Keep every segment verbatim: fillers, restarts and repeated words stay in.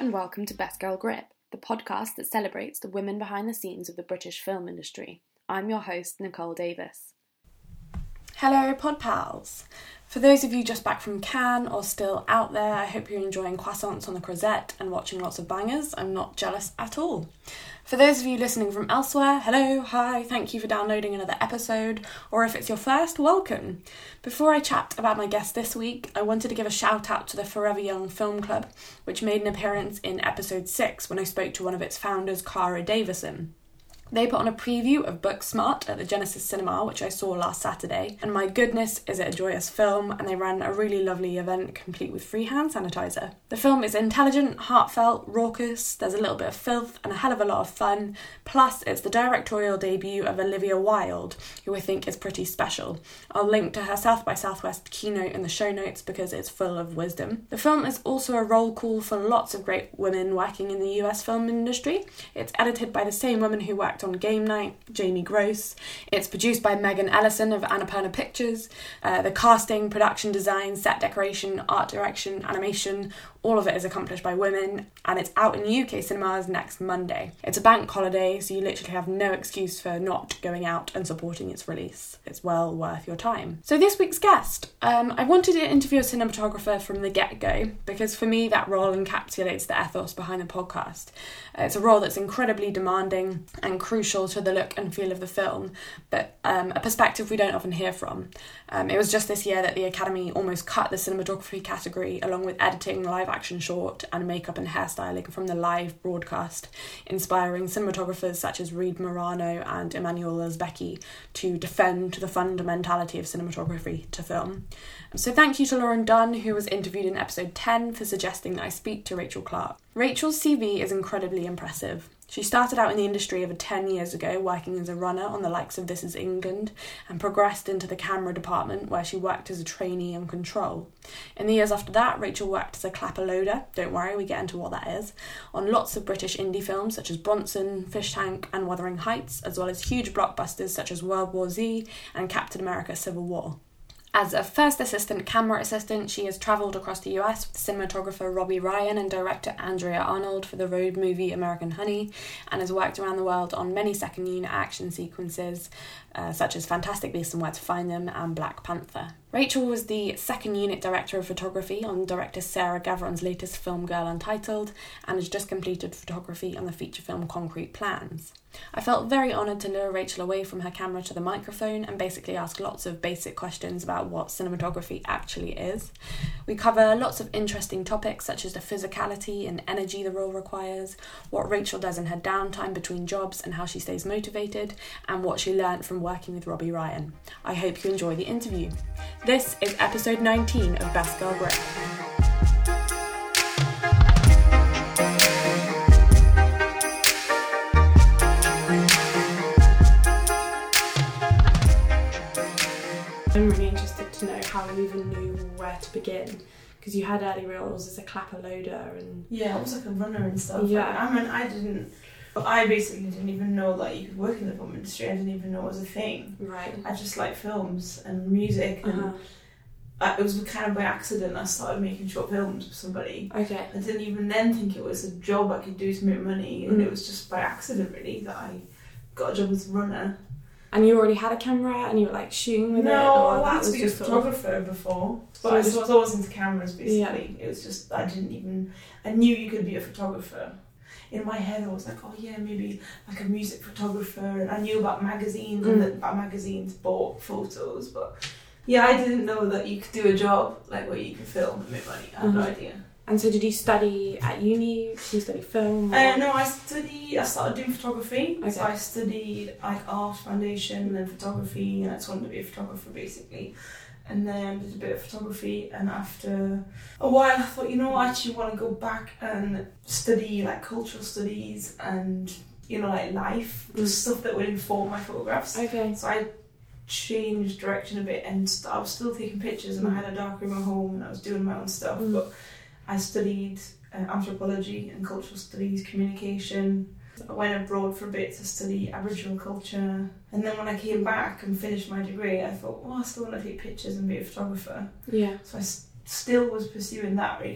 and welcome to Best Girl Grip, the podcast that celebrates the women behind the scenes of the British film industry. I'm your host, Nicole Davis. Hello, Pod Pals. For those of you just back from Cannes or still out there, I hope you're enjoying croissants on the Croisette and watching lots of bangers. I'm not jealous at all. For those of you listening from elsewhere, hello, hi, thank you for downloading another episode, or if it's your first, welcome. Before I chat about my guest this week, I wanted to give a shout out to the Forever Young Film Club, which made an appearance in episode six when I spoke to one of its founders, Cara Davison. They put on a preview of Booksmart at the Genesis Cinema, which I saw last Saturday, and my goodness, is it a joyous film, and they ran a really lovely event complete with free hand sanitizer. The film is intelligent, heartfelt, raucous, there's a little bit of filth and a hell of a lot of fun, plus it's the directorial debut of Olivia Wilde, who I think is pretty special. I'll link to her South by Southwest keynote in the show notes because it's full of wisdom. The film is also a roll call for lots of great women working in the U S film industry. It's edited by the same woman who worked on Game Night, Jamie Gross. It's produced by Megan Ellison of Annapurna Pictures. Uh, the casting, production design, set decoration, art direction, animation, all of it is accomplished by women, and it's out in U K cinemas next Monday. It's a bank holiday, so you literally have no excuse for not going out and supporting its release. It's well worth your time. So this week's guest, um, I wanted to interview a cinematographer from the get-go, because for me that role encapsulates the ethos behind the podcast. Uh, it's a role that's incredibly demanding and crucial to the look and feel of the film, but um, a perspective we don't often hear from. Um, it was just this year that the Academy almost cut the cinematography category, along with editing, live action short and makeup and hairstyling from the live broadcast, inspiring cinematographers such as Reed Morano and Emmanuel Lezbecki to defend the fundamentality of cinematography to film. So thank you to Lauren Dunn, who was interviewed in episode ten, for suggesting that I speak to Rachel Clark. Rachel's C V is incredibly impressive. She started out in the industry over ten years ago, working as a runner on the likes of This Is England, and progressed into the camera department, where she worked as a trainee on Control. In the years after that, Rachel worked as a clapper loader, don't worry, we get into what that is, on lots of British indie films such as Bronson, Fish Tank and Wuthering Heights, as well as huge blockbusters such as World War Z and Captain America Civil War. As a first assistant camera assistant, she has travelled across the U S with cinematographer Robbie Ryan and director Andrea Arnold for the road movie American Honey, and has worked around the world on many second unit action sequences, uh, such as Fantastic Beasts and Where to Find Them and Black Panther. Rachel was the second unit director of photography on director Sarah Gavron's latest film Girl Untitled, and has just completed photography on the feature film Concrete Plans. I felt very honoured to lure Rachel away from her camera to the microphone and basically ask lots of basic questions about what cinematography actually is. We cover lots of interesting topics such as the physicality and energy the role requires, what Rachel does in her downtime between jobs and how she stays motivated, and what she learnt from working with Robbie Ryan. I hope you enjoy the interview. This is episode nineteen of Best Girl Grip. I'm really interested to know how you even knew where to begin, because you had early roles as a clapper loader and yeah, I was like a runner and stuff. Yeah, like, I mean, I didn't. I basically didn't even know that you could work in the film industry. I didn't even know it was a thing. Right. I just liked films and music, and uh-huh. I, it was kind of by accident I started making short films with somebody. Okay. I didn't even then think it was a job I could do to make money, and mm. it was just by accident really that I got a job as a runner. And you already had a camera and you were like shooting with no, it? No, I wanted to be a photographer of... before. But so I just, was always into cameras basically. Yeah. It was just, I didn't even, I knew you could be a photographer. In my head I was like, oh yeah, maybe like a music photographer, and I knew about magazines mm. and that about magazines bought photos, but yeah, I didn't know that you could do a job like where you could film and make money. I had mm-hmm. no idea. And so did you study at uni? Did you study film? Or... Uh, no, I studied, I started doing photography. Okay. So I studied like art foundation and then photography, and I just wanted to be a photographer basically. And then did a bit of photography, and after a while I thought, you know, I actually want to go back and study like cultural studies and, you know, like life, mm. stuff that would inform my photographs. Okay. So I changed direction a bit, and st- I was still taking pictures, and mm. I had a darkroom at home and I was doing my own stuff, mm. but I studied uh, anthropology and cultural studies, communication. I went abroad for a bit to study Aboriginal culture, and then when I came back and finished my degree, I thought, well, I still want to take pictures and be a photographer. Yeah. So I s- still was pursuing that really,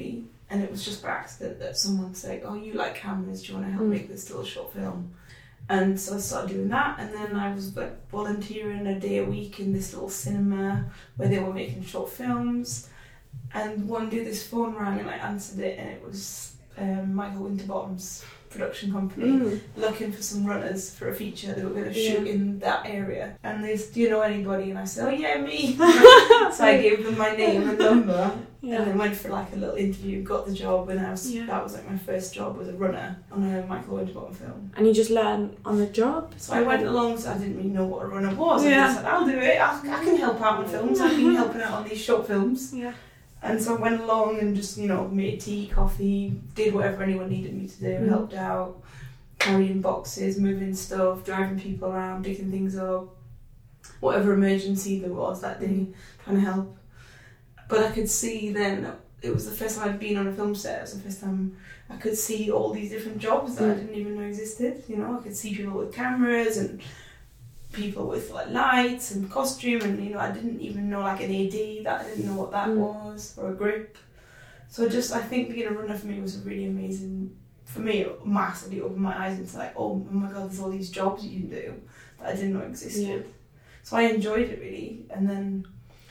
and it was just by accident that someone said, oh, you like cameras, do you want to help Mm. make this little short film? And so I started doing that, and then I was like volunteering a day a week in this little cinema where they were making short films. And one day this phone rang and I answered it, and it was um, Michael Winterbottom's production company Mm. looking for some runners for a feature they were going to shoot Yeah. in that area. And they said, do you know anybody? And I said, oh yeah, me. So I gave them my name and number, Yeah. and then went for like a little interview, got the job, and I was Yeah. that was like my first job was a runner on a Michael Winterbottom film. And you just learn on the job? So I went along, so I didn't really know what a runner was. Yeah. I just said, I'll do it, I, I can help out on films, I've been helping out on these short films. Yeah. And so I went along and just, you know, made tea, coffee, did whatever anyone needed me to do, Mm. helped out, carrying boxes, moving stuff, driving people around, picking things up, whatever emergency there was that day, trying to help. But I could see then, it was the first time I'd been on a film set, it was the first time I could see all these different jobs that I didn't even know existed, you know, I could see people with cameras and people with like lights and costume, and you know, I didn't even know like an A D, that I didn't know what that Mm. was, or a grip. So just, I think being a runner for me was a really amazing, for me, it massively opened my eyes into like, oh, oh my god, there's all these jobs you can do that I didn't know existed. Yeah. So I enjoyed it really, and then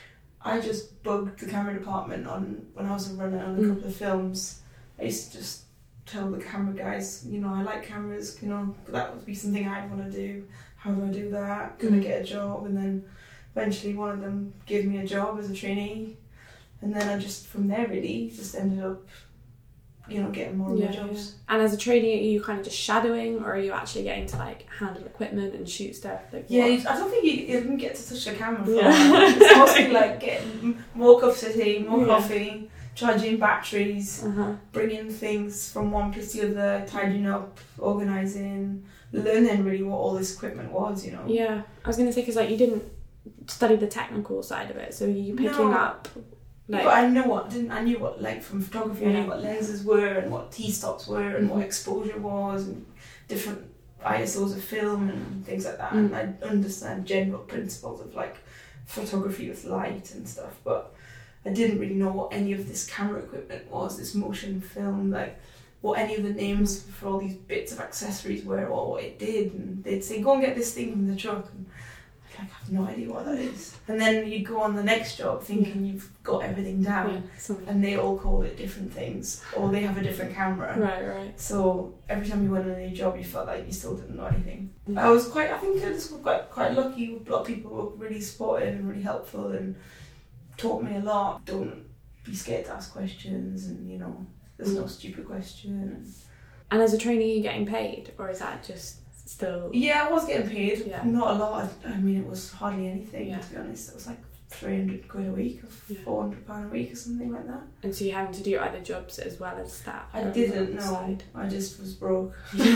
I just bugged the camera department on when I was a runner on a Mm. couple of films. I used to just tell the camera guys, you know, I like cameras, you know, that would be something I'd want to do. How do I do that? Can I Mm. get a job? And then eventually one of them gave me a job as a trainee, and then I just from there really just ended up, you know, getting more and Yeah, more jobs. yeah. And as a trainee, are you kind of just shadowing, or are you actually getting to like handle equipment and shoot stuff? Like, Yeah, what? you- I don't think you, you didn't get to touch the camera for Yeah. a while. It's mostly like getting more cups of tea, more Yeah. coffee, charging batteries, Uh-huh. bringing things from one place to the other, tidying up, organising, learning really what all this equipment was, you know. Yeah, I was gonna say, because like you didn't study the technical side of it, so you picking No. up like But I know what didn't I knew what like from photography I Yeah. knew what lenses were and what T-stops were and Mhm. what exposure was and different I S Os of film and things like that, Mm. and I understand general principles of like photography with light and stuff, but I didn't really know what any of this camera equipment was, this motion film, like what any of the names for all these bits of accessories were or what it did, and they'd say go and get this thing from the truck, and I'd like, I have no idea what that is. And then you'd go on the next job thinking you've got everything down, yeah, something. and they all call it different things, or they have a different camera. Right, right. So every time you went on a new job, you felt like you still didn't know anything. Mm. I was quite, I think I was quite quite lucky. A lot of people were really supportive and really helpful and taught me a lot. Don't be scared to ask questions, and you know, there's no stupid question. And as a trainee, are you getting paid, or is that just still? Yeah, I was getting paid. Yeah. Not a lot. I mean, it was hardly anything, Yeah. to be honest. It was like three hundred quid a week, or Yeah. four hundred pound a week, or something like that. And so you're having to do other jobs as well as that? I or didn't on the know. side? I just was broke.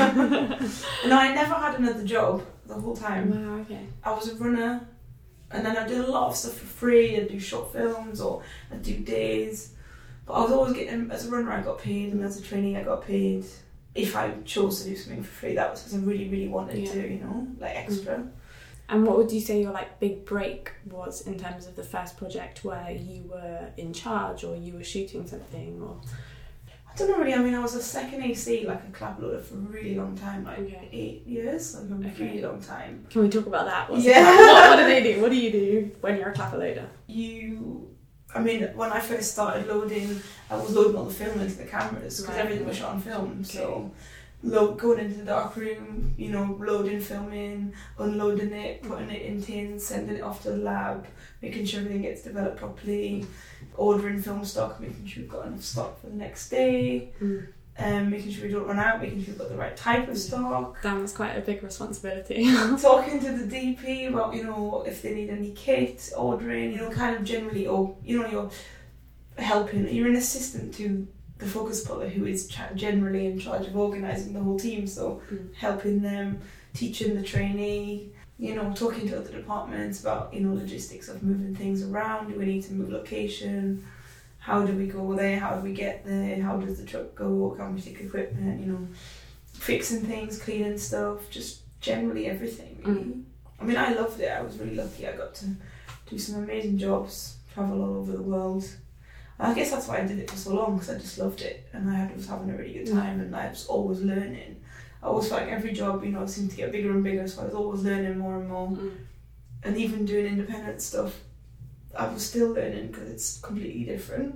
No, I never had another job the whole time. Wow, okay. I was a runner, and then I did a lot of stuff for free. I'd do short films or I'd do days. But I was always getting, as a runner I got paid, and as a trainee I got paid. If I chose to do something for free, that was because I really, really wanted Yeah. to, you know, like extra. And what would you say your like big break was in terms of the first project where you were in charge or you were shooting something? Or I don't know really, I mean, I was a second A C, like a clap loader for a really long time, like Okay. eight years, like a Okay. really long time. Can we talk about that? What's Yeah. what, what do they do? What do you do when you're a clapper loader? You, I mean, when I first started loading, I was loading all the film into the cameras because Right. everything was shot on film. Okay. So, load, going into the dark room, you know, loading, filming, unloading it, putting it in tins, sending it off to the lab, making sure everything gets developed properly, ordering film stock, making sure we've got enough stock for the next day, Mm. um, making sure we don't run out, making sure we've got the right type of stock. Damn, that's quite a big responsibility. Talking to the D P about, you know, if they need any kit, ordering, you know, kind of generally, or, you know, you're helping, you're an assistant to the focus puller who is ch- generally in charge of organising the whole team, so Mm. helping them, teaching the trainee, you know, talking to other departments about, you know, logistics of moving things around. Do we need to move location? How do we go there? How do we get there? How does the truck go? Can we take equipment? You know, fixing things, cleaning stuff, just generally everything, really. Mm. I mean, I loved it. I was really lucky. I got to do some amazing jobs, travel all over the world. I guess that's why I did it for so long, because I just loved it and I was having a really good time and I was always learning. I always felt like every job, you know, seemed to get bigger and bigger, so I was always learning more and more. Mm. And even doing independent stuff, I was still learning because it's completely different.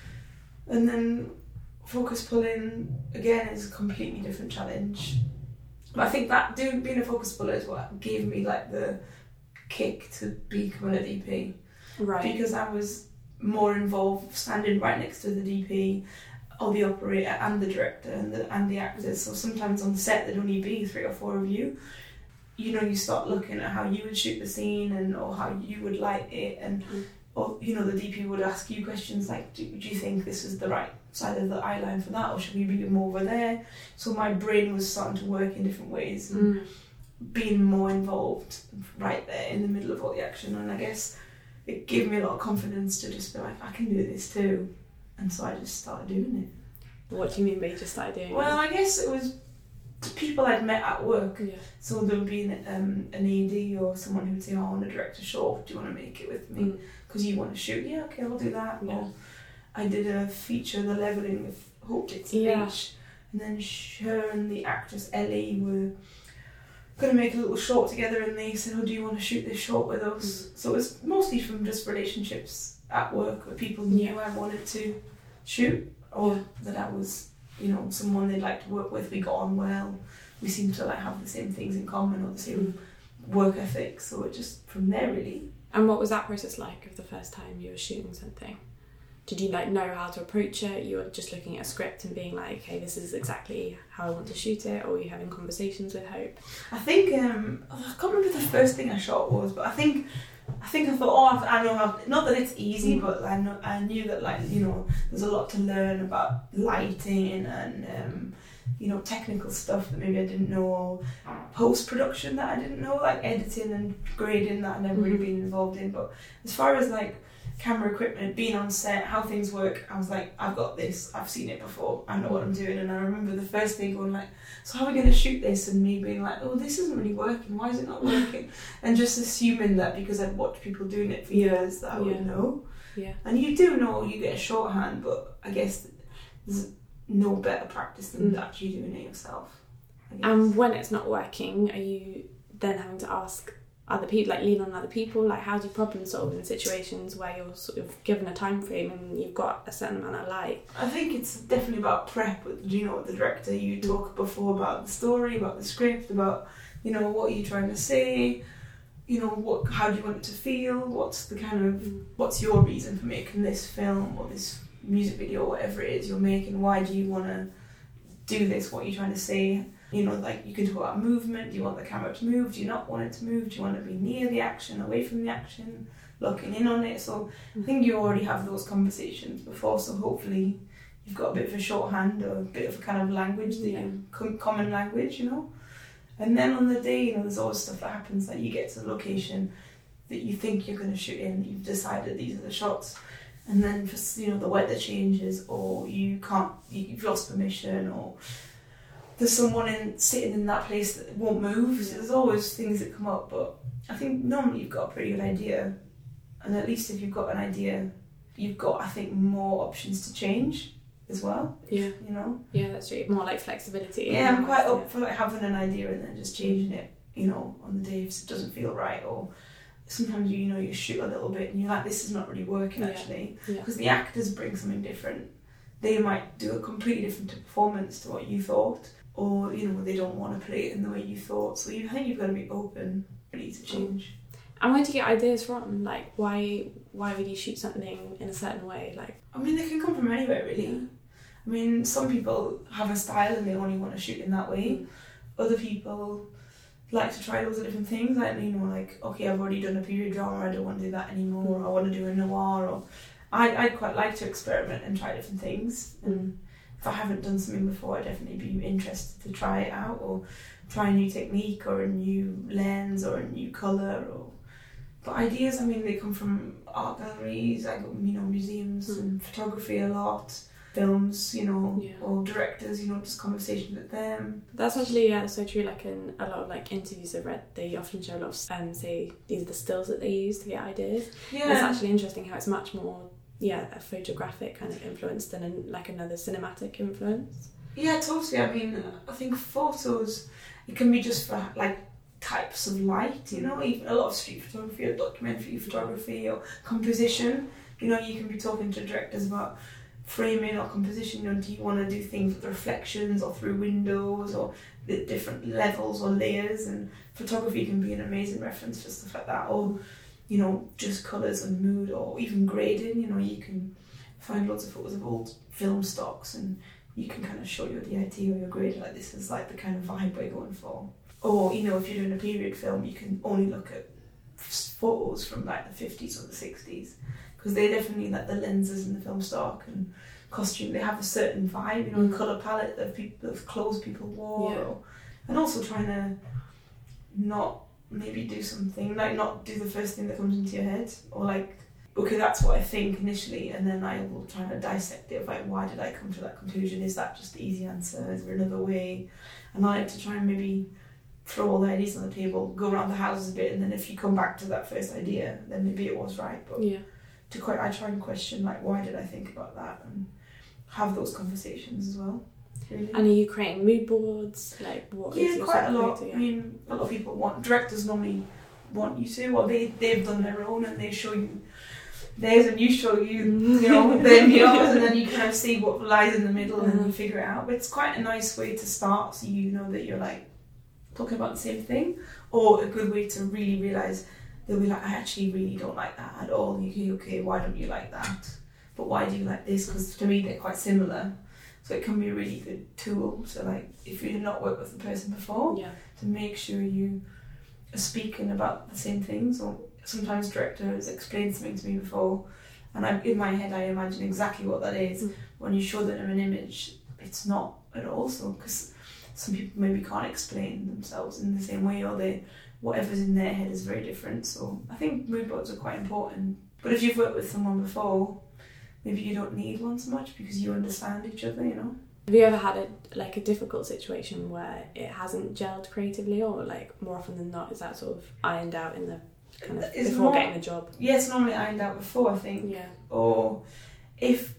And then focus pulling, again, is a completely different challenge. But I think that doing being a focus puller is what gave me like the kick to become a D P. Right. Because I was more involved, standing right next to the D P, or the operator and the director and the and the actors. So sometimes on set there'd only be three or four of you. You know, you start looking at how you would shoot the scene and or how you would light it, and mm. or you know the D P would ask you questions like, do, do you think this is the right side of the eye line for that, or should we be more over there? So my brain was starting to work in different ways, and mm. being more involved right there in the middle of all the action. And I guess it gave me a lot of confidence to just be like, I can do this too. And so I just started doing it. What do you mean by you just started doing well, it? Well, I guess it was people I'd met at work. Yeah. So there would be an, um, an A D or someone who would say, oh, I want to direct a short, do you want to make it with me? Because mm. you want to shoot? Yeah, okay, I'll do that. Yeah. Or I did a feature, The Levelling, with Hope Takes the yeah. Beach. And then her and the actress Ellie were going to make a little short together, and they said, oh, do you want to shoot this short with us? Mm. So it was mostly from just relationships at work where people knew yeah. I wanted to shoot, or yeah. that I was, you know, someone they'd like to work with. We got on well, we seemed to like have the same things in common, or the same mm. work ethic, so it just from there really. And what was that process like of the first time you were shooting something? Did you like know how to approach it? You were just looking at a script and being like, okay, this is exactly how I want to shoot it, or were you having conversations with Hope? I think um, I can't remember the first thing I shot was, but I think I think I thought, oh, I know how. Not that it's easy, mm. but I know I knew that, like, you know, there's a lot to learn about lighting and um, you know, technical stuff that maybe I didn't know, or post production that I didn't know, like editing and grading that I'd never mm. really been involved in. But as far as like camera equipment, being on set, how things work, I was like, I've got this, I've seen it before, I know what I'm doing. And I remember the first thing going like, so how are we going to shoot this? And me being like, oh, this isn't really working, why is it not working? And just assuming that because I'd watched people doing it for years that I yeah. would know. Yeah. And you do know, you get a shorthand, but I guess there's no better practice than mm. actually doing it yourself. And when it's not working, are you then having to ask other people, like lean on other people? Like, how do you problem solve in situations where you're sort of given a time frame and you've got a certain amount of light? I think it's definitely about prep. You know, with the director, you talk before about the story, about the script, about, you know, what are you trying to say, you know, what, how do you want it to feel, what's the kind of, mm. what's your reason for making this film or this music video, whatever it is you're making, why do you want to do this, what are you trying to say? You know, like, you can talk about movement. Do you want the camera to move? Do you not want it to move? Do you want to be near the action, away from the action, looking in on it? So I think you already have those conversations before, so hopefully you've got a bit of a shorthand or a bit of a kind of language, that yeah. you, common language, you know? And then on the day, you know, there's always stuff that happens, that you get to the location that you think you're going to shoot in, you've decided these are the shots, and then just, you know, the weather changes, or you can't, you've lost permission, or there's someone in sitting in that place that won't move. So there's always things that come up, but I think normally you've got a pretty good idea, and at least if you've got an idea, you've got, I think, more options to change as well. Yeah. You know? Yeah, that's true. More like flexibility. Yeah, I'm quite up yeah. for like having an idea and then just changing it, you know, on the day if it doesn't feel right. Or sometimes you, you know, you shoot a little bit and you're like, this is not really working yeah. actually. Yeah. Because the actors bring something different. They might do a completely different performance to what you thought. Or, you know, they don't want to play it in the way you thought. So you I think you've got to be open, ready to change. And where do you get ideas from? Like, why why would you shoot something in a certain way? Like, I mean, they can come from anywhere, really. Yeah. I mean, some people have a style and they only want to shoot in that way. Mm. Other people like to try loads of different things. Like, you know, like, okay, I've already done a period drama, I don't want to do that anymore. Mm. I want to do a noir. Or I, I'd quite like to experiment and try different things. And if I haven't done something before, I'd definitely be interested to try it out, or try a new technique or a new lens or a new colour. Or but ideas, I mean, they come from art galleries, I go, you know, museums mm. and photography a lot, films, you know, yeah. or directors, you know, just conversations with them. That's actually yeah, so true. Like in a lot of like interviews I've read, they often show a lot of um, say these are the stills that they use to get ideas. Yeah, it's actually interesting how it's much more yeah, a photographic kind of influence than an, like another cinematic influence. Yeah, totally. I mean, I think photos, it can be just for like types of light, you know, even a lot of street photography or documentary photography or composition. You know, you can be talking to directors about framing or composition. You know, do you want to do things with reflections or through windows or the different levels or layers? And photography can be an amazing reference for stuff like that. Or, you know, just colours and mood, or even grading. You know, you can find lots of photos of old film stocks and you can kind of show your D I T or your grade, like this is like the kind of vibe we're going for. Or, you know, if you're doing a period film, you can only look at photos from like the fifties or the sixties, because they definitely, like the lenses in the film stock and costume, they have a certain vibe, you know, mm. colour palette of people, of clothes people wore, yeah. or, and also trying to not maybe do something, like not do the first thing that comes into your head, or like, okay, that's what I think initially, and then I will try to dissect it, like, why did I come to that conclusion? Is that just the easy answer? Is there another way? And I like to try and maybe throw all the ideas on the table, go around the houses a bit, and then if you come back to that first idea, then maybe it was right. But yeah. to quite, I try and question, like, why did I think about that? And have those conversations as well. Really. And are you creating mood boards? Like, what yeah, is your quite a lot. creating? I mean, a lot of people want, directors normally want you to, or they, they've done their own and they show you theirs and you show you, you know, then yours, and then you kind of see what lies in the middle and then you figure it out. But it's quite a nice way to start, so you know that you're like talking about the same thing, or a good way to really realise they'll be like, I actually really don't like that at all. And you go, okay, why don't you like that? But why do you like this? Because to me they're quite similar. So it can be a really good tool. So like, if you've not worked with the person before, yeah. to make sure you are speaking about the same things. Or sometimes directors explain something to me before, and I, in my head I imagine exactly what that is. Mm. When you show them an image, it's not at all so, because some people maybe can't explain themselves in the same way, or they whatever's in their head is very different. So I think mood boards are quite important. But if you've worked with someone before, maybe you don't need one so much because you understand each other, you know. Have you ever had a like a difficult situation where it hasn't gelled creatively, or like more often than not is that sort of ironed out in the kind of it's before more, getting the job? Yeah, it's normally ironed out before, I think. Yeah. Or if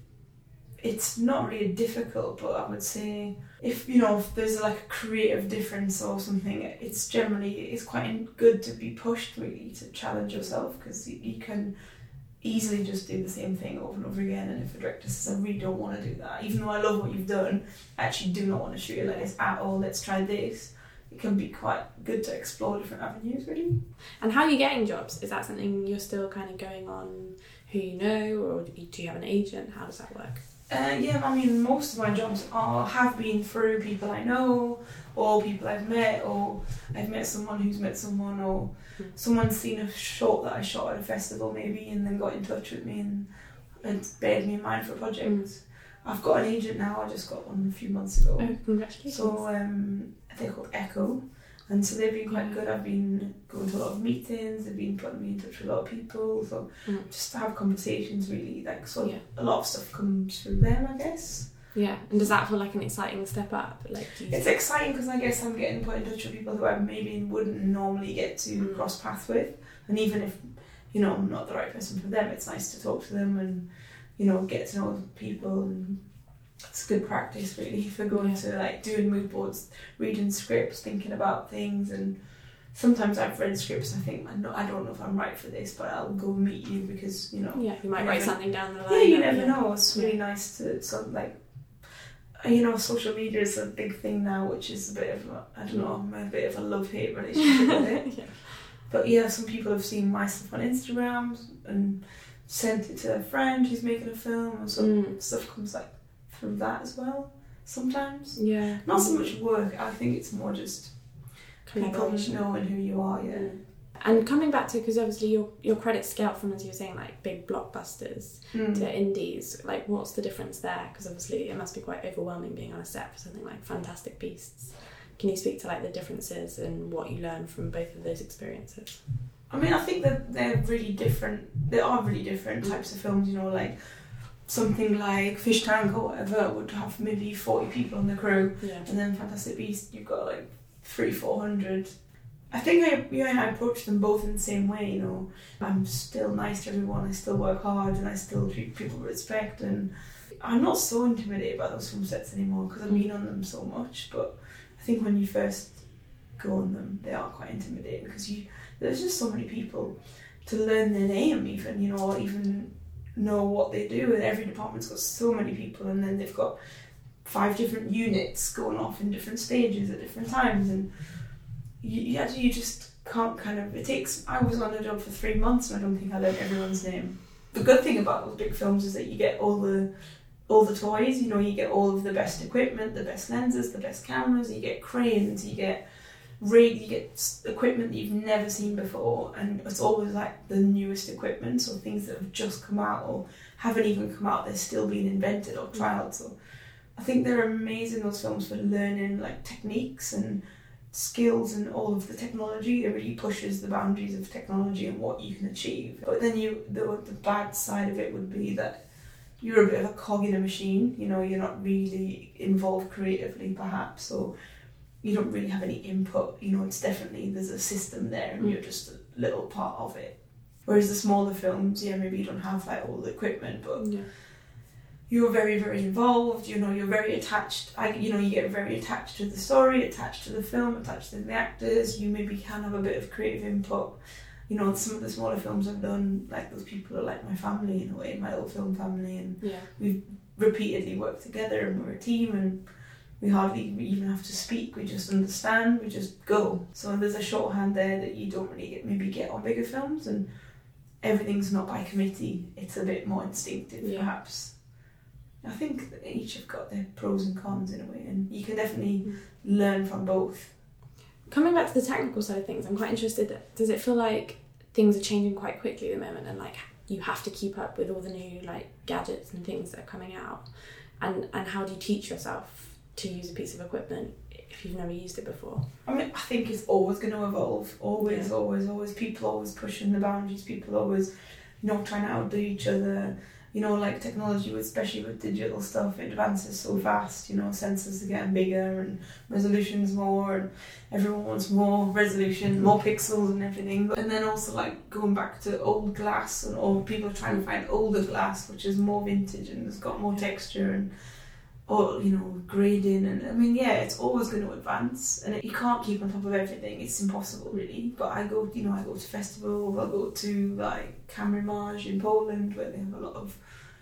it's not really difficult, but I would say if, you know, if there's like a creative difference or something, it's generally, it's quite good to be pushed really to challenge yourself, because you, you can easily just do the same thing over and over again. And if a director says, I really don't want to do that, even though I love what you've done, I actually do not want to shoot it like this at all, let's try this. It can be quite good to explore different avenues, really. And how are you getting jobs? Is that something you're still kind of going on who you know, or do you have an agent? How does that work? Uh, yeah, I mean, most of my jobs are have been through people I know, or people I've met, or I've met someone who's met someone, or mm. someone's seen a short that I shot at a festival maybe, and then got in touch with me and, and bared me in mind for a project. Mm. I've got an agent now, I just got one a few months ago. Oh, congratulations. So um, they're called Echo, and so they've been quite good. I've been going to a lot of meetings, they've been putting me in touch with a lot of people, so mm. just to have conversations really, like, so yeah. a lot of stuff comes through them, I guess. Yeah, and does that feel like an exciting step up? Like, do you it's think? exciting because I guess I'm getting put in touch with people who I maybe wouldn't normally get to mm. cross paths with, and even if, you know, I'm not the right person for them, it's nice to talk to them and, you know, get to know people. And it's good practice really for going yeah. to like doing mood boards, reading scripts, thinking about things. And sometimes I've read scripts and I think, I, know, I don't know if I'm right for this, but I'll go meet you because, you know, yeah, you might write never, something down the line. Yeah, you never yeah. know. It's really yeah. nice to sort of like, you know, social media is a big thing now, which is a bit of a, I don't know, a bit of a love-hate relationship with it. yeah. But yeah, some people have seen my stuff on Instagram and sent it to their friend who's making a film, and some mm. stuff comes like through that as well sometimes. Yeah. Not so much work, I think it's more just people knowing who you are, yeah. Mm. And coming back to, because obviously your your credits scale from, as you were saying, like big blockbusters mm. to indies, like what's the difference there? Because obviously it must be quite overwhelming being on a set for something like Fantastic Beasts. Can you speak to like the differences and what you learn from both of those experiences? I mean, I think that they're really different. They are really different types of films, you know, like something like Fish Tank or whatever would have maybe forty people on the crew, yeah. and then Fantastic Beasts, you've got like three, four hundred. I think I, yeah, I approach them both in the same way, you know. I'm still nice to everyone, I still work hard, and I still treat people with respect, and I'm not so intimidated by those film sets anymore because I've been on them so much, but I think when you first go on them, they are quite intimidating because you there's just so many people to learn their name even, you know, or even know what they do, and every department's got so many people, and then they've got five different units going off in different stages at different times, and you, you, you just can't kind of, it takes, I was on a job for three months and I don't think I learned everyone's name. The good thing about those big films is that you get all the all the toys, you know, you get all of the best equipment, the best lenses, the best cameras, you get cranes, you get rig, you get equipment that you've never seen before, and it's always like the newest equipment, so things that have just come out or haven't even come out, they're still being invented or trialed. So I think they're amazing, those films, for learning like techniques and skills and all of the technology. It really pushes the boundaries of technology and what you can achieve. But then you, the, the bad side of it would be that you're a bit of a cog in a machine, you know, you're not really involved creatively perhaps, or you don't really have any input, you know, it's definitely, there's a system there and mm. you're just a little part of it. Whereas the smaller films, yeah, maybe you don't have like all the equipment, but yeah. you're very, very involved, you know, you're very attached, I, you know, you get very attached to the story, attached to the film, attached to the actors, you maybe can have a bit of creative input. You know, some of the smaller films I've done, like those people are like my family in a way, my little film family, and yeah. we've repeatedly worked together and we're a team, and we hardly even have to speak, we just understand, we just go. So there's a shorthand there that you don't really get, maybe get on bigger films, and everything's not by committee, it's a bit more instinctive yeah. perhaps. I think that each have got their pros and cons in a way, and you can definitely mm. learn from both. Coming back to the technical side of things, I'm quite interested, does it feel like things are changing quite quickly at the moment, and like you have to keep up with all the new like gadgets and things that are coming out, and and how do you teach yourself to use a piece of equipment if you've never used it before? I mean, I think it's always going to evolve, always, yeah. always, always. People always pushing the boundaries, people always, you know, trying to outdo each other. You know, like technology, especially with digital stuff, it advances so fast, you know, sensors are getting bigger and resolution's more, and everyone wants more resolution, more pixels and everything. And then also like going back to old glass, and or people are trying to find older glass, which is more vintage and has got more texture and, or, you know, grading. And I mean, yeah, it's always going to advance, and it, you can't keep on top of everything, it's impossible really. But I go, you know, I go to festivals, I go to like Camera in Poland, where they have a lot of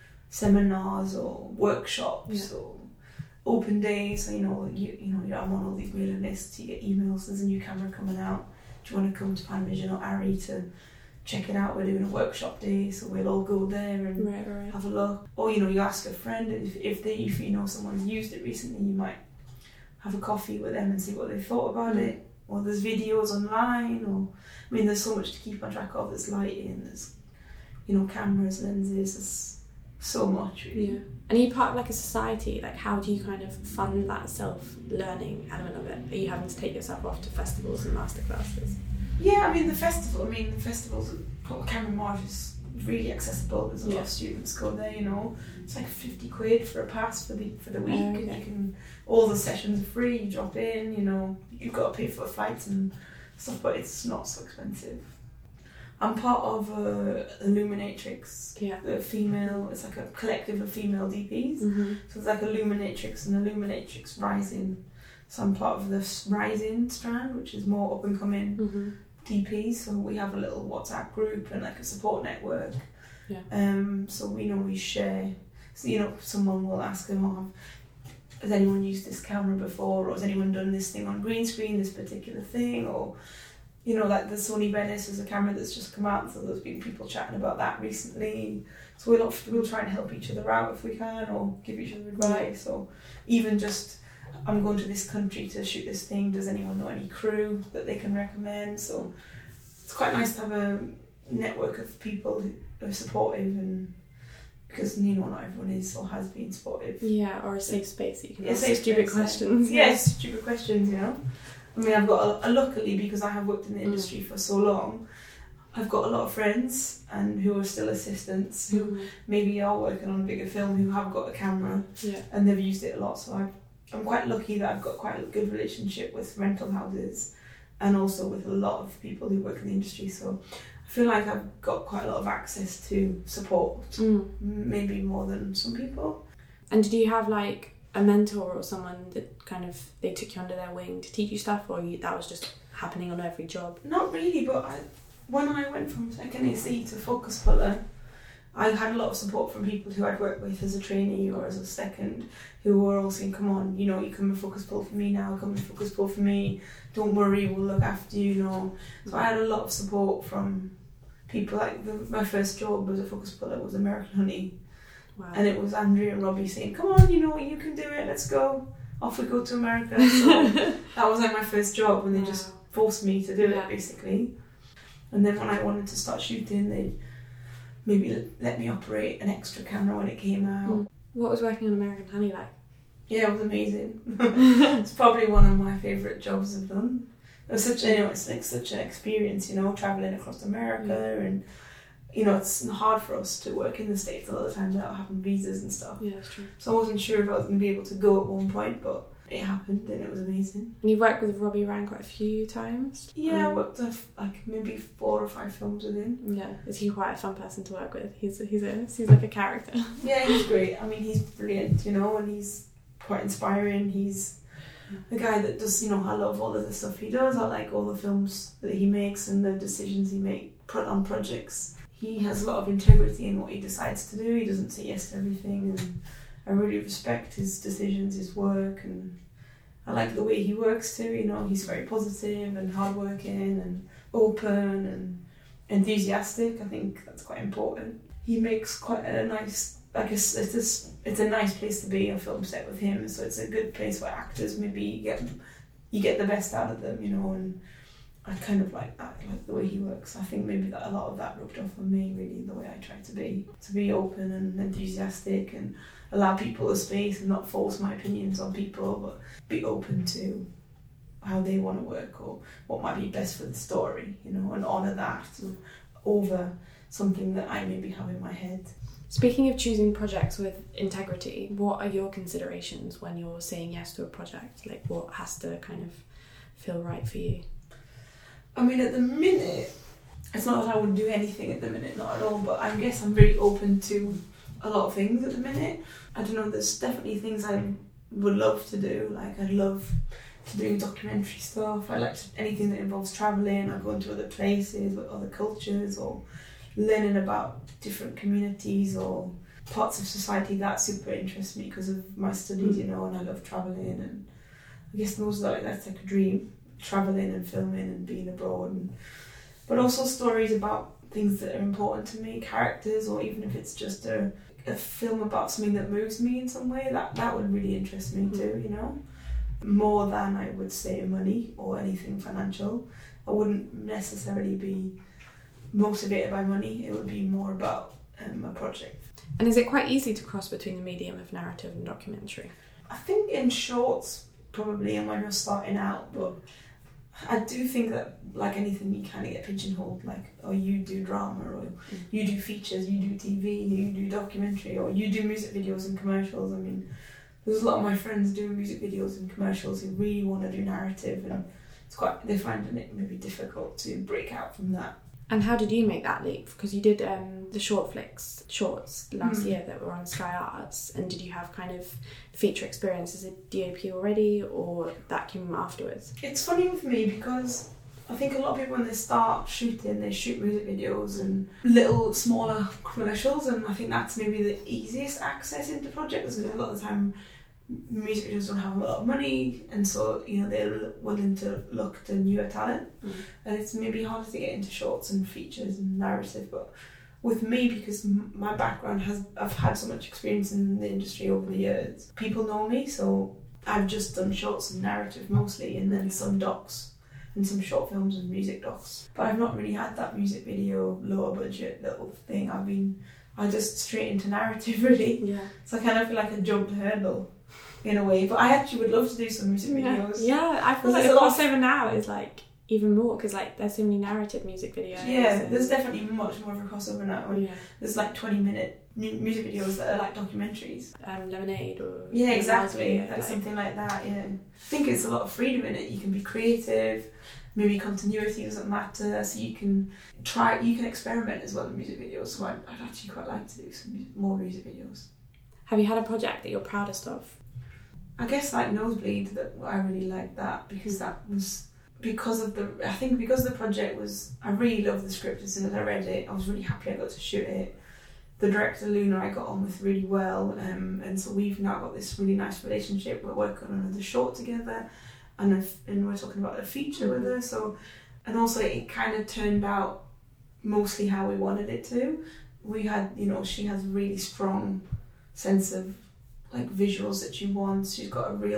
seminars or workshops yeah. or open days. So, you know, you you know, I'm on all these mailing lists, you get emails, there's a new camera coming out, do you want to come to Panavision or Arri to check it out? We're doing a workshop day, so we'll all go there and right, right. have a look. Or, you know, you ask a friend, if, if they, if you know someone's used it recently, you might have a coffee with them and see what they thought about mm. it. Or there's videos online, or I mean, there's so much to keep on track of. There's lighting, there's, you know, cameras, lenses, there's so much really. Yeah. And are you part of like a society? Like, how do you kind of fund that self-learning element of it? Are you having to take yourself off to festivals and masterclasses? Yeah, I mean the festival. I mean the festivals. Camera is really accessible. There's a yeah. lot of students go there. You know, it's like fifty quid for a pass for the for the week. Oh, okay. And you can, all the sessions are free. You drop in. You know, you've got to pay for the flights and stuff, but it's not so expensive. I'm part of uh, Illuminatrix, yeah. the female, it's like a collective of female D Ps. Mm-hmm. So it's like Illuminatrix and Illuminatrix Rising. So I'm part of the Rising strand, which is more up and coming mm-hmm. D Ps. So we have a little WhatsApp group and like a support network. Yeah. Um. So we know we share. So, you know, someone will ask them, oh, has anyone used this camera before? Or has anyone done this thing on green screen, this particular thing? Or, you know, like the Sony Venice is a camera that's just come out, so there's been people chatting about that recently. So we'll we'll try and help each other out if we can, or give each other advice, or even just, I'm going to this country to shoot this thing, does anyone know any crew that they can recommend? So it's quite nice to have a network of people who are supportive, and because, you know, not everyone is or has been supportive. Yeah, or a safe space that you can yeah, ask stupid space, questions. Yeah, yeah, stupid questions, you know. I mean, I've got, a, a, luckily, because I have worked in the industry mm. for so long, I've got a lot of friends and who are still assistants who mm. maybe are working on a bigger film, who have got a camera yeah. and they've used it a lot. So I've, I'm quite lucky that I've got quite a good relationship with rental houses and also with a lot of people who work in the industry. So I feel like I've got quite a lot of access to support, Mm. maybe more than some people. And did you have like a mentor or someone that kind of, they took you under their wing to teach you stuff, or you, that was just happening on every job? Not really, but I, when I went from second A C to focus puller, I had a lot of support from people who I'd worked with as a trainee or as a second, who were all saying, come on, you know, you come and focus pull for me now, come and focus pull for me, don't worry, we'll look after you, you know. So I had a lot of support from people. Like the, my first job as a focus puller was American Honey. Wow. And it was Andrea and Robbie saying, come on, you know, you can do it, let's go. Off we go to America. So that was like my first job, and they wow. just forced me to do Yeah. it, basically. And then when I wanted to start shooting, they maybe let me operate an extra camera when it came out. Mm. What was working on American Honey like? Yeah, it was amazing. It's probably one of my favourite jobs I've done. It was such, you know, it's like such an experience, you know, travelling across America, Mm. and you know, it's hard for us to work in the States a lot of times without having visas and stuff. Yeah, that's true. So I wasn't sure if I was going to be able to go at one point, but it happened and it was amazing. And you've worked with Robbie Ryan quite a few times? Yeah, I Um, worked on like maybe four or five films with him. Yeah, is he quite a fun person to work with? He's he's a he's like a character. Yeah, he's great. I mean, he's brilliant, you know, and he's quite inspiring. He's the guy that does, you know, I love all of the stuff he does. I like all the films that he makes and the decisions he makes on projects. He has a lot of integrity in what he decides to do. He doesn't say yes to everything, and I really respect his decisions, his work, and I like the way he works too. You know, he's very positive and hardworking and open and enthusiastic. I think that's quite important. He makes quite a nice, like a, it's a, it's a nice place to be, a film set with him. So it's a good place where actors maybe get you get the best out of them, you know. And I kind of like that, like the way he works. I think maybe that a lot of that rubbed off on me, really, the way I try to be, to be open and enthusiastic and allow people a space and not force my opinions on people, but be open to how they want to work or what might be best for the story, you know, and honour that over something that I maybe have in my head. Speaking of choosing projects with integrity, what are your considerations when you're saying yes to a project? Like, what has to kind of feel right for you? I mean, at the minute, it's not that I wouldn't do anything at the minute, not at all, but I guess I'm very open to a lot of things at the minute. I don't know, there's definitely things I would love to do. Like, I'd love to do documentary stuff. I like to, anything that involves travelling or going to other places with other cultures or learning about different communities or parts of society. That super interests me because of my studies, you know, and I love travelling, and I guess those are like, that's like a dream. Travelling and filming and being abroad, and, but also stories about things that are important to me, characters, or even if it's just a, a film about something that moves me in some way, that, that would really interest me too, you know, more than I would say money or anything financial. I wouldn't necessarily be motivated by money, it would be more about um, a project. And is it quite easy to cross between the medium of narrative and documentary? I think in shorts probably, and when you're starting out, but I do think that, like anything, you kind of get pigeonholed, like, oh, you do drama, or mm. you do features, you do T V, you do documentary, or you do music videos and commercials. I mean, there's a lot of my friends doing music videos and commercials who really want to do narrative, and it's quite, they find it maybe difficult to break out from that. And how did you make that leap? Because you did um, the short flicks, shorts last mm. year that were on Sky Arts, and did you have kind of feature experience as a D O P already, or that came afterwards? It's funny with me because I think a lot of people, when they start shooting, they shoot music videos and little smaller commercials, and I think that's maybe the easiest access into projects, because a lot of the time music videos don't have a lot of money, and so, you know, they're willing to look to newer talent, mm. and it's maybe harder to get into shorts and features and narrative. But with me, because my background has, I've had so much experience in the industry over the years, people know me, so I've just done shorts and narrative mostly, and then some docs and some short films and music docs. But I've not really had that music video, lower budget little thing. I've been, I just straight into narrative really. Yeah. So I kind of feel like I jumped a hurdle in a way, but I actually would love to do some music videos. Yeah, yeah, I feel like the crossover now is like even more, because like there's so many narrative music videos. Yeah, and there's definitely much more of a crossover now. Yeah. There's like twenty minute music videos that are like documentaries. Um, Lemonade or... Yeah, exactly. Yeah, like, like, something like that, yeah. I think it's a lot of freedom in it. You can be creative, maybe continuity doesn't matter, so you can try, you can experiment as well in music videos. So I'd, I'd actually quite like to do some music, more music videos. Have you had a project that you're proudest of? I guess like Nosebleed, that I really liked that because that was because of the I think because the project was I really loved the script as soon as I read it. I was really happy I got to shoot it. The director Luna I got on with really well, um, and so we've now got this really nice relationship. We're working on another short together, and a, and we're talking about a feature with her. So, and also it kind of turned out mostly how we wanted it to. We had, you know, she has a really strong sense of like visuals that she wants. She's got a real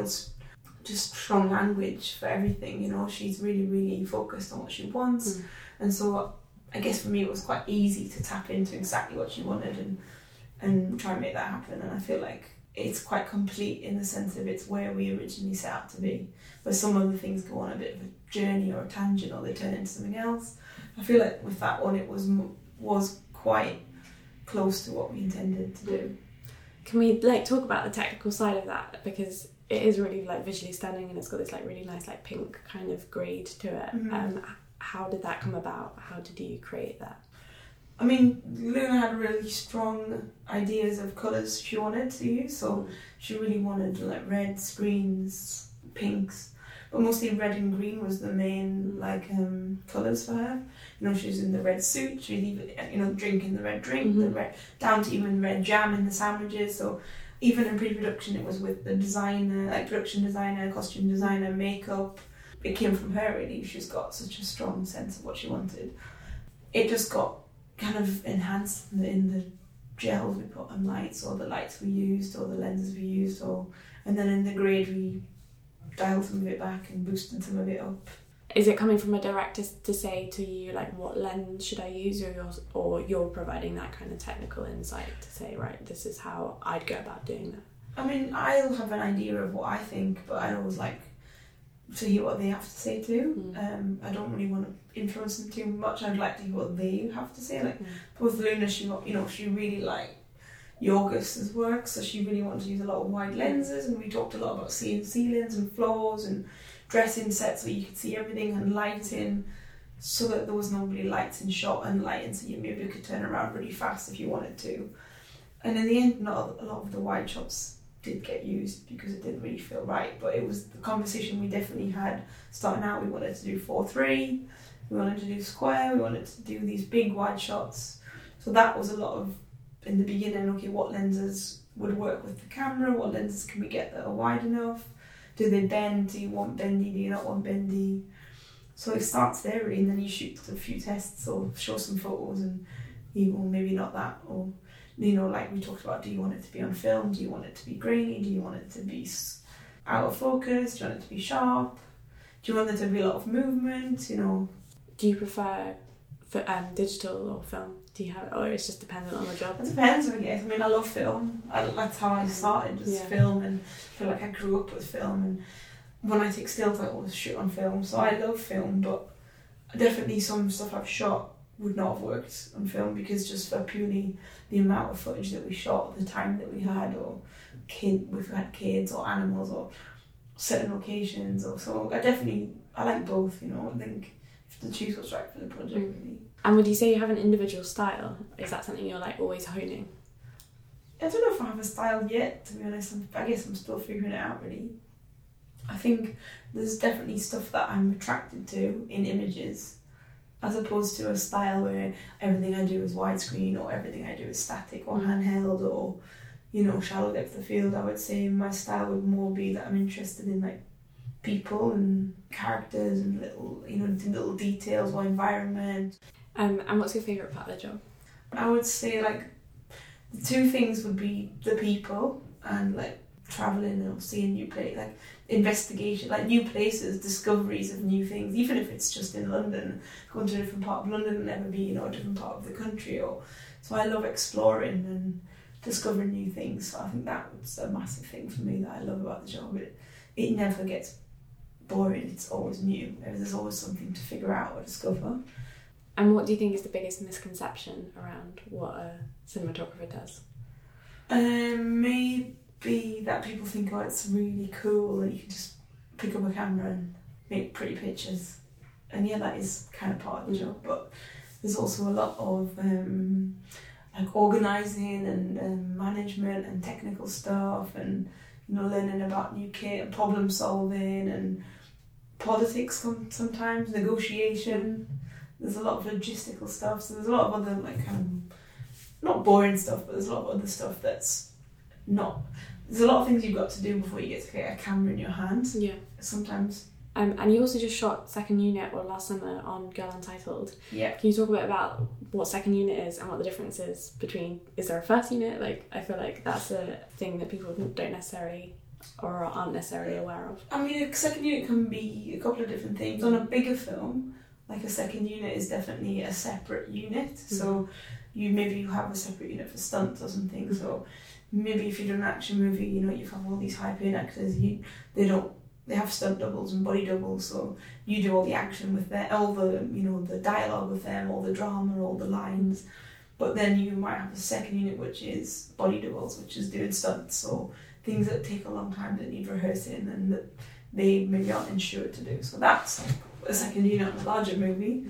just strong language for everything, you know. She's really really focused on what she wants, mm. and so I guess for me it was quite easy to tap into exactly what she wanted and and try and make that happen. And I feel like it's quite complete in the sense of it's where we originally set out to be, but some other things go on a bit of a journey or a tangent or they turn into something else. I feel like with that one it was was quite close to what we intended to do. Can we like talk about the technical side of that, because it is really like visually stunning and it's got this like really nice like pink kind of grade to it. Mm-hmm. Um, how did that come about? How did you create that? I mean, Luna had really strong ideas of colours she wanted to use, so mm. she really wanted like reds, greens, pinks, but mostly red and green was the main like um, colours for her. You know, she was in the red suit, she was even, you know, drinking the red drink, mm-hmm. the red, down to even red jam in the sandwiches. So even in pre-production it was with the designer, like production designer, costume designer, makeup. It came from her really. She's got such a strong sense of what she wanted. It just got kind of enhanced in the, in the gels we put on lights, or the lights we used, or the lenses we used, or and then in the grade we dialed some of it back and boosted some of it up. Is it coming from a director to say to you like what lens should I use, or you're, or you're providing that kind of technical insight to say, right, this is how I'd go about doing that? I mean, I'll have an idea of what I think, but I always like to hear what they have to say too. Mm. Um, I don't really want to influence them too much. I'd like to hear what they have to say. Like mm. with Luna, she you know she really liked Yorgos's work, so she really wanted to use a lot of wide lenses, and we talked a lot about seeing ceilings and floors and dressing sets where you could see everything, and lighting so that there was no really lights in shot and lighting, so you maybe could turn around really fast if you wanted to. And in the end, not a lot of the wide shots did get used because it didn't really feel right, but it was the conversation we definitely had starting out. We wanted to do four three, we wanted to do square, we wanted to do these big wide shots, so that was a lot of in the beginning. Okay, what lenses would work with the camera, what lenses can we get that are wide enough, do they bend, do you want bendy, do you not want bendy? So it starts there really, and then you shoot a few tests or show some photos and you or maybe not that, or you know, like we talked about, do you want it to be on film, do you want it to be grainy, do you want it to be out of focus, do you want it to be sharp, do you want there to be a lot of movement, you know? Do you prefer for, um, digital or film? Do you have, or it's just dependent on the job? It depends, I guess. I mean, I love film. I, that's how I started, just yeah. film, and I feel like I grew up with film, and when I take stills I always shoot on film, so I love film, but definitely some stuff I've shot would not have worked on film because just for purely the amount of footage that we shot, the time that we had, or kid, we've had kids or animals or certain occasions, or so I definitely, I like both, you know. I think if to choose what's right for the project. Mm. Really. And would you say you have an individual style? Is that something you're like always honing? I don't know if I have a style yet, to be honest. I'm, I guess I'm still figuring it out really. I think there's definitely stuff that I'm attracted to in images, as opposed to a style where everything I do is widescreen, or everything I do is static or handheld, or, you know, shallow depth of field. I would say my style would more be that I'm interested in like people and characters and little, you know, little details or environment. Um, and what's your favourite part of the job? I would say like the two things would be the people and like travelling and seeing new places, like investigation, like new places, discoveries of new things, even if it's just in London, going to a different part of London and never be, you know, a different part of the country. Or so I love exploring and discovering new things. So I think that's a massive thing for me that I love about the job. It it never gets boring, it's always new. There's always something to figure out or discover. And what do you think is the biggest misconception around what a cinematographer does? Um, maybe that people think, oh, it's really cool and you can just pick up a camera and make pretty pictures. and yeah, that is kind of part of the job, but there's also a lot of um, like organising and um, management and technical stuff, and you know, learning about new kit and problem solving and politics sometimes, negotiation. There's a lot of logistical stuff, so there's a lot of other like kind of not boring stuff, but there's a lot of other stuff that's not. There's a lot of things you've got to do before you get to get a camera in your hand. Yeah. Sometimes. Um, and you also just shot Second Unit or last summer on Girl Untitled. Yeah. Can you talk a bit about what Second Unit is and what the difference is between, is there a first unit? Like, I feel like that's a thing that people don't necessarily or aren't necessarily aware of. I mean, a second unit can be a couple of different things. On a bigger film, like a second unit is definitely a separate unit. Mm-hmm. So you maybe you have a separate unit for stunts or something. Mm-hmm. So maybe if you do an action movie, you know, you have all these high-paid actors, you they don't they have stunt doubles and body doubles, so you do all the action with them, all the, you know, the dialogue with them, all the drama, all the lines. But then you might have a second unit which is body doubles, which is doing stunts, so things that take a long time that need rehearsing and that they maybe aren't insured to do. So that's like a second unit on a larger movie.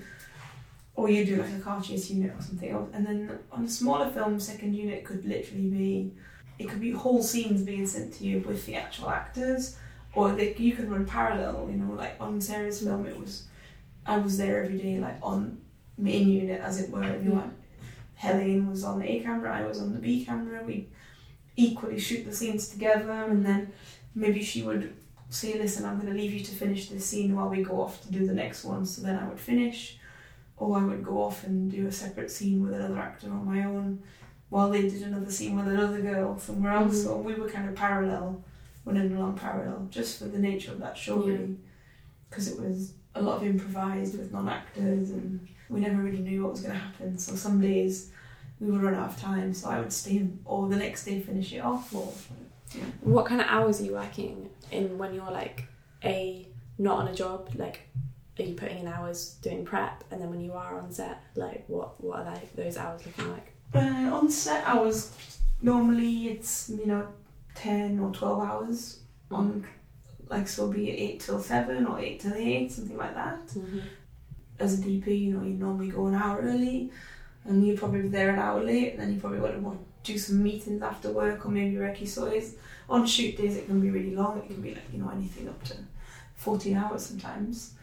Or you do like a car chase unit or something else. And then on a smaller film, second unit could literally be, it could be whole scenes being sent to you with the actual actors. Or they, you can run parallel, you know, like on Sarah's film, it was, I was there every day, like on main unit, as it were. You know, Helene was on the A camera, I was on the B camera. We equally shoot the scenes together, and then maybe she would say, listen, I'm going to leave you to finish this scene while we go off to do the next one. So then I would finish, or I would go off and do a separate scene with another actor on my own, while they did another scene with another girl somewhere else. Mm-hmm. So we were kind of parallel. Running along parallel, just for the nature of that show, really, because it was a lot of improvised with non-actors, and we never really knew what was going to happen. So some days we would run out of time, so I would stay in, or the next day finish it off. Or yeah. What kind of hours are you working in when you're like a not on a job? Like, are you putting in hours doing prep, and then when you are on set, like what what are they, those hours looking like? Uh, on set hours, normally it's, you know, ten or twelve hours on, like, so be it eight till seven or eight till eight, something like that. Mm-hmm. As a D P, you know, you normally go an hour early, and you're probably there an hour late, and then you probably want to want to do some meetings after work, or maybe recce. So it's, on shoot days it can be really long. It can be like, you know, anything up to fourteen hours sometimes.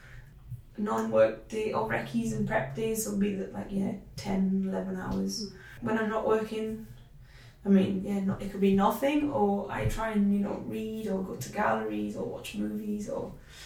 Non-work day or recce's and prep days will be like, yeah, ten, eleven hours. Mm. When I'm not working, I mean, yeah, not, it could be nothing, or I try and, you know, read or go to galleries or watch movies or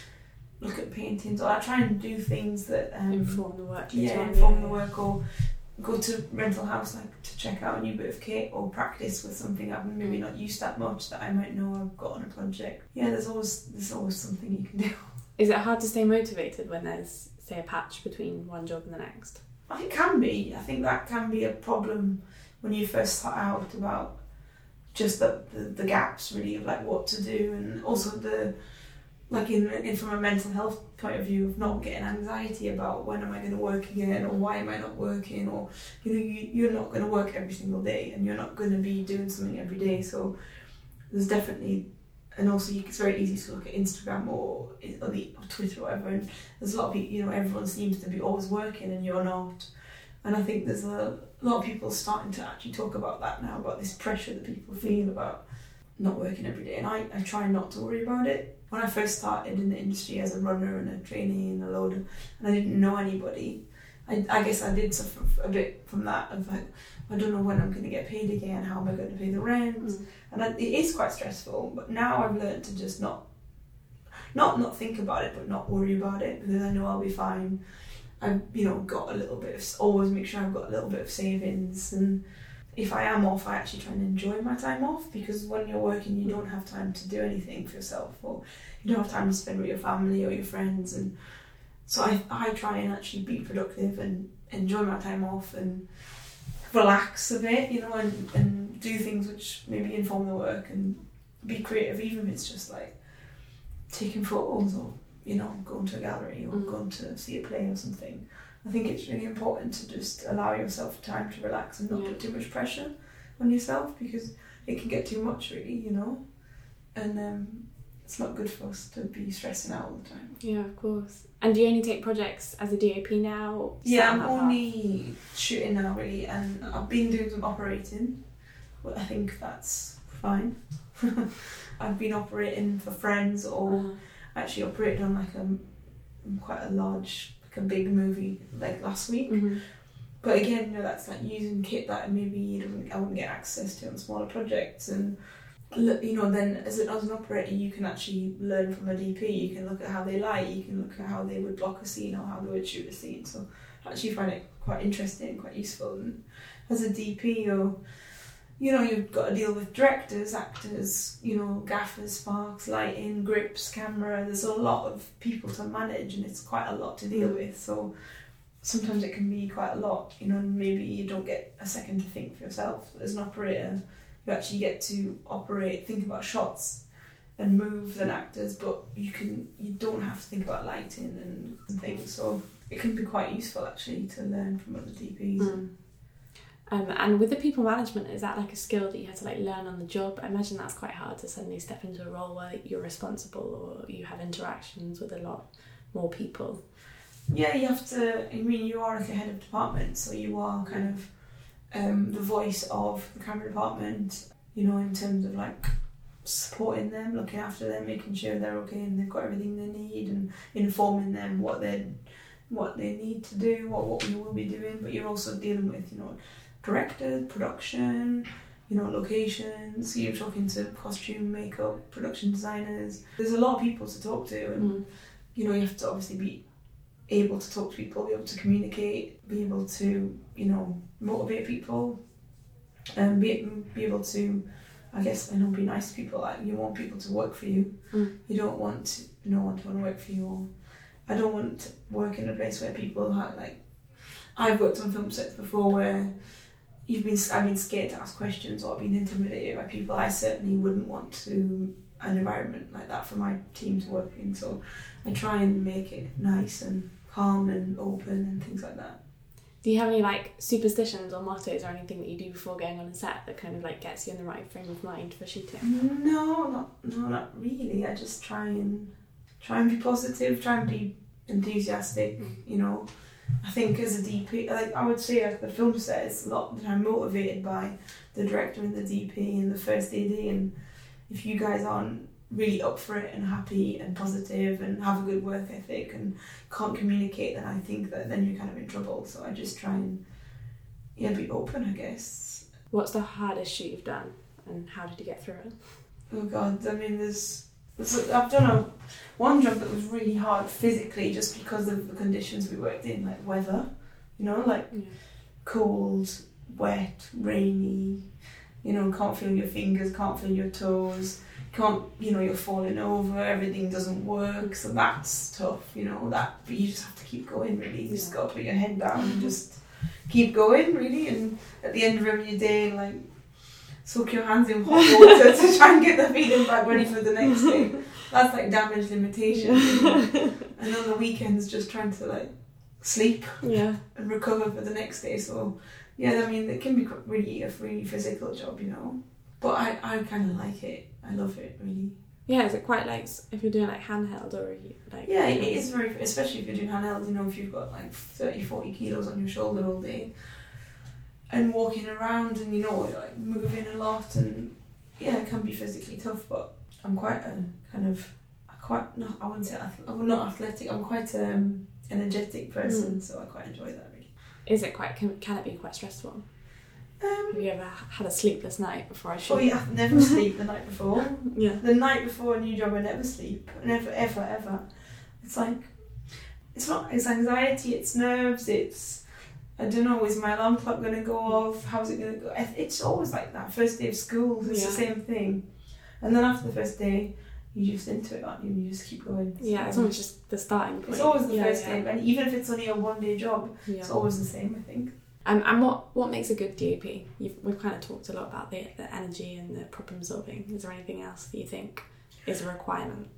look at paintings, or I try and do things that um, inform the work. Yeah, inform the work, or go to rental house, like to check out a new bit of kit, or practice with something I've maybe not used that much that I might know I've got on a project. Yeah, there's always there's always something you can do. Is it hard to stay motivated when there's, say, a patch between one job and the next? I think it can be. I think that can be a problem when you first start out, about just the, the, the gaps really of like what to do, and also the like in, in from a mental health point of view of not getting anxiety about when am I going to work again, or why am I not working, or you know you, you're not going to work every single day, and you're not going to be doing something every day. So there's definitely, and also it's very easy to look at Instagram or, or, the, or Twitter or whatever, and there's a lot of people, you know, everyone seems to be always working and you're not. And I think there's a lot of people starting to actually talk about that now, about this pressure that people feel about not working every day. And I, I try not to worry about it. When I first started in the industry as a runner and a trainee and a loader, and I didn't know anybody, I, I guess I did suffer a bit from that, of like, I don't know when I'm going to get paid again, how am I going to pay the rent? Mm. And I, it is quite stressful, but now I've learned to just not, not not think about it, but not worry about it, because I know I'll be fine. I've, you know, got a little bit of, always make sure I've got a little bit of savings, and if I am off, I actually try and enjoy my time off, because when you're working you don't have time to do anything for yourself, or you don't have time to spend with your family or your friends, and so I, I try and actually be productive and enjoy my time off and relax a bit, you know, and, and do things which maybe inform the work, and be creative, even if it's just like taking photos, or you know, going to a gallery, or mm. going to see a play or something. I think it's really important to just allow yourself time to relax and not yeah. put too much pressure on yourself, because it can get too much really, you know. And um, it's not good for us to be stressing out all the time. Yeah, of course. And do you only take projects as a D O P now? Yeah, I'm only part? shooting now really, and I've been doing some operating, but I think that's fine. I've been operating for friends, or uh-huh. actually operated on like a quite a large, like a big movie like last week. Mm-hmm. But again, you know, that's like using kit that maybe you don't, I wouldn't get access to on smaller projects, and you know, then as an, as an operator, you can actually learn from a D P. You can look at how they light, you can look at how they would block a scene or how they would shoot a scene. So I actually find it quite interesting, quite useful. And as a D P, or you know, you've got to deal with directors, actors, you know, gaffers, sparks, lighting, grips, camera. There's a lot of people to manage, and it's quite a lot to deal with. So sometimes it can be quite a lot, you know, and maybe you don't get a second to think for yourself. As an operator, you actually get to operate, think about shots and moves and actors, but you can you don't have to think about lighting and, and things. So it can be quite useful actually to learn from other D Ps. Mm. Um, and with the people management, is that like a skill that you have to like learn on the job? I imagine that's quite hard to suddenly step into a role where you're responsible or you have interactions with a lot more people. Yeah, you have to, I mean, you are like a head of department, so you are kind of um, the voice of the camera department, you know, in terms of like supporting them, looking after them, making sure they're okay and they've got everything they need, and informing them what they what they need to do, what, what we will be doing. But you're also dealing with, you know, director, production, you know, locations, you're talking to costume, makeup, production designers. There's a lot of people to talk to, and mm. you know, you have to obviously be able to talk to people, be able to communicate, be able to, you know, motivate people, and be, be able to, I guess, I know, be nice to people. Like, you want people to work for you. Mm. You don't want no one to want to work for you. Or I don't want to work in a place where people have, like, I've worked on film sets before where you've been, I've been scared to ask questions or I've been intimidated by people. I certainly wouldn't want to an environment like that for my team to work in. So I try and make it nice and calm and open and things like that. Do you have any like superstitions or mottos or anything that you do before going on a set that kind of like gets you in the right frame of mind for shooting? No, not no, not really. I just try and try and be positive, try and be enthusiastic. Mm. You know, I think as a D P, like I would say, like the film set is a lot that I'm motivated by the director and the D P and the first A D. And if you guys aren't really up for it and happy and positive and have a good work ethic and can't communicate, then I think that then you're kind of in trouble. So I just try and yeah be open, I guess. What's the hardest shoot you've done and how did you get through it? Oh god, I mean there's, there's I've done a one job that was really hard physically just because of the conditions we worked in, like weather, you know, like yeah. cold, wet, rainy, you know, can't feel your fingers, can't feel your toes, can't, you know, you're falling over, everything doesn't work, so that's tough, you know, that, but you just have to keep going really, you yeah. just got to put your head down and just keep going really, and at the end of every day, like, soak your hands in hot water to try and get the feeling back ready for the next day. That's like damage limitation. And on the weekends just trying to like sleep yeah. and recover for the next day. So yeah, I mean, it can be really a really physical job, you know, but I, I kind of like it. I love it, really. Yeah, is it quite like, if you're doing like handheld or you, like... Yeah, it is very, especially if you're doing handheld, you know, if you've got like thirty, forty kilos on your shoulder all day and walking around and, you know, like moving a lot, and yeah, it can be physically tough, but I'm quite a kind of, quite, not, I wouldn't say, I'm not athletic, I'm quite an um, energetic person, mm. so I quite enjoy that, really. Is it quite, can, can it be quite stressful? Um, Have you ever had a sleepless night before I shoot? Oh yeah, I never sleep the night before. Yeah. The night before a new job, I never sleep. Never, ever, ever. It's like, it's not, it's anxiety, it's nerves, it's, I don't know, is my alarm clock going to go off? How's it going to go? It's always like that. First day of school, it's yeah. the same thing. And then after the first day, you're just into it, aren't you? You just keep going. Yeah, so it's always just the starting point. It's always the yeah, first yeah. day, and even if it's only a one day job, yeah. it's always the same, I think. Um, and what, what makes a good D O P? You've, we've kind of talked a lot about the, the energy and the problem solving. Is there anything else that you think is a requirement?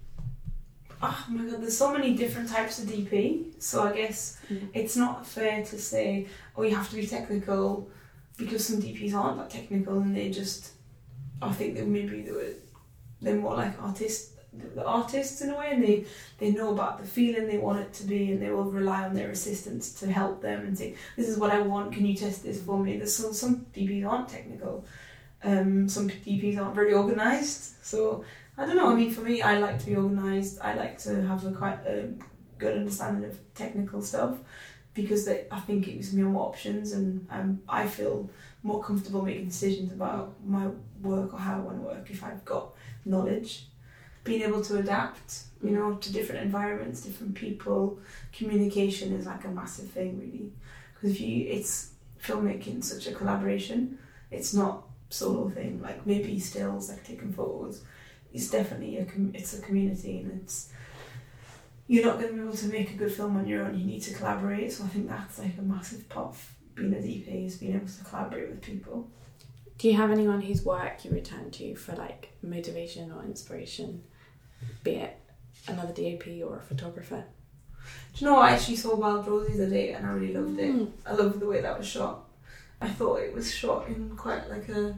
Oh my god, there's so many different types of D P, so I guess mm. it's not fair to say, oh, you have to be technical, because some D Ps aren't that technical and they just, I think that maybe they were, they're more like artists, the artists in a way, and they, they know about the feeling they want it to be, and they will rely on their assistants to help them and say, this is what I want, can you test this for me? There's some, some D Ps aren't technical, um, some D Ps aren't very organised, so I don't know, I mean for me I like to be organised, I like to have a quite a good understanding of technical stuff, because they, I think it gives me more options, and um, I feel more comfortable making decisions about my work or how I want to work if I've got knowledge. Being able to adapt, you know, to different environments, different people, communication is like a massive thing really, because if you, it's filmmaking such a collaboration, it's not solo thing, like maybe stills, like taking photos, it's definitely a, com- it's a community, and it's, you're not going to be able to make a good film on your own, you need to collaborate, so I think that's like a massive part of being a D P, is being able to collaborate with people. Do you have anyone whose work you return to for like motivation or inspiration, be it another D O P or a photographer? Do you know, I actually saw Wild Roses the other day and I really loved it. Mm. I loved the way that was shot. I thought it was shot in quite like a,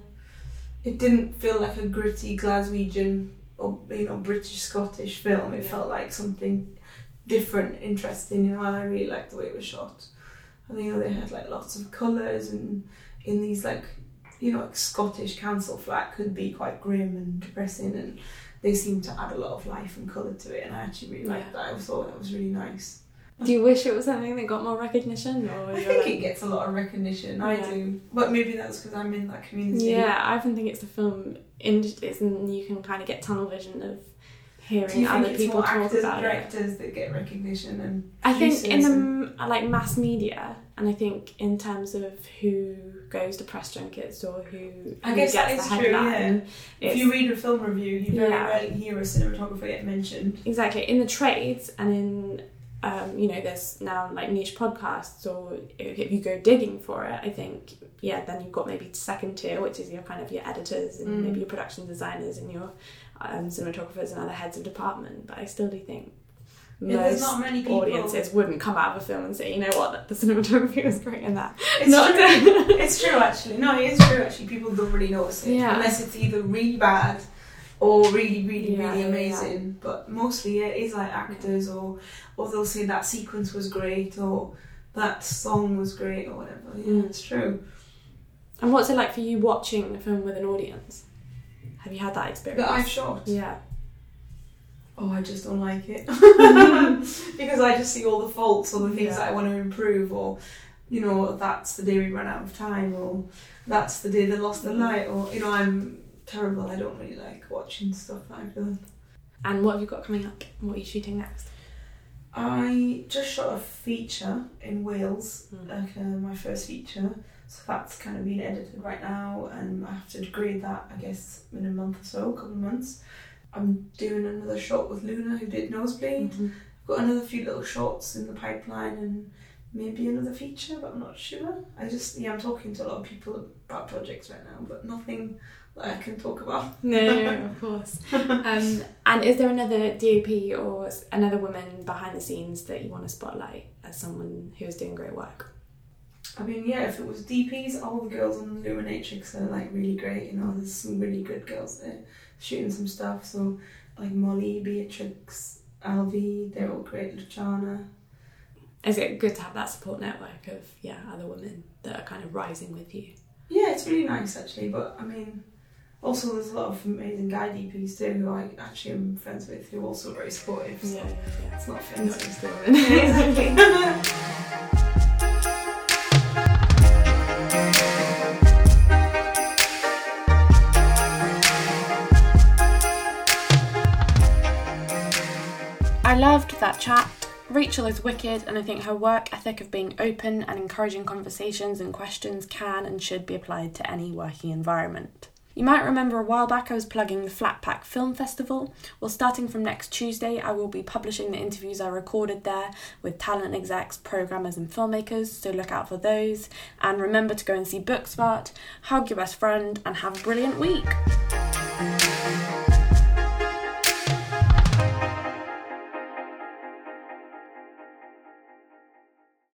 it didn't feel like a gritty Glaswegian or, you know, British Scottish film. It felt like something different, interesting, you know, and I really liked the way it was shot. And you know, they had like lots of colours, and in these like, you know, like Scottish council flat could be quite grim and depressing, and they seemed to add a lot of life and colour to it, and I actually really liked yeah. that. I thought that was really nice. Do you wish it was something that got more recognition? Or I think like... it gets a lot of recognition, yeah. I do. But maybe that's because I'm in that community. Yeah, I often think it's the film industry, and you can kind of get tunnel vision of hearing other people talk actors about and directors it. that get recognition, and I think in and... the like mass media, and I think in terms of who goes to press junkets or who, I who guess gets that is the headline, true, yeah. If you read a film review, you very yeah. rarely hear a cinematographer get mentioned. Exactly. In the trades and in um, you know, there's now like niche podcasts, or if you go digging for it, I think yeah, then you've got maybe second tier, which is your kind of your editors and mm. maybe your production designers and your um, cinematographers and other heads of department. But I still do think yeah, most not many people... audiences wouldn't come out of a film and say, you know what, the cinematography was great in that. It's not true. It's true actually. No, it is true actually. People don't really notice it yeah. unless it's either really bad or really, really, yeah, really amazing. Yeah. But mostly yeah, it is like actors, or or they'll say that sequence was great, or that song was great, or whatever. Yeah, mm. it's true. And what's it like for you watching a film with an audience? Have you had that experience? That I've shot? Yeah. Oh, I just don't like it. Because I just see all the faults or the things yeah. that I want to improve, or, you know, that's the day we ran out of time, or that's the day they lost the light, or, you know, I'm terrible. I don't really like watching stuff that I've done. And what have you got coming up? What are you shooting next? I just shot a feature in Wales, mm. like uh, my first feature. So that's kind of being edited right now, and I have to grade that, I guess, in a month or so, a couple of months. I'm doing another shot with Luna, who did Nosebleed. Mm-hmm. I've got another few little shots in the pipeline, and maybe another feature, but I'm not sure. I just, yeah, I'm talking to a lot of people about projects right now, but nothing that I can talk about. No, of course. um, and is there another D O P or another woman behind the scenes that you want to spotlight as someone who is doing great work? I mean, yeah, if it was D Ps, all the girls on Luminatrix are like really great, you know, there's some really good girls there shooting some stuff, so like Molly, Beatrix, Alvi, they're all great, Luciana. Is it good to have that support network of, yeah, other women that are kind of rising with you? Yeah, it's really nice actually, but I mean, also there's a lot of amazing guy D Ps too who I actually am friends with, who are also very supportive, so yeah, yeah, yeah. It's not offensive. Not just the women. Yeah, exactly. I loved that chat. Rachel is wicked, and I think her work ethic of being open and encouraging conversations and questions can and should be applied to any working environment. You might remember a while back I was plugging the Flatpack Film Festival. Well, starting from next Tuesday, I will be publishing the interviews I recorded there with talent execs, programmers and filmmakers, so look out for those. And remember to go and see Booksmart, hug your best friend, and have a brilliant week.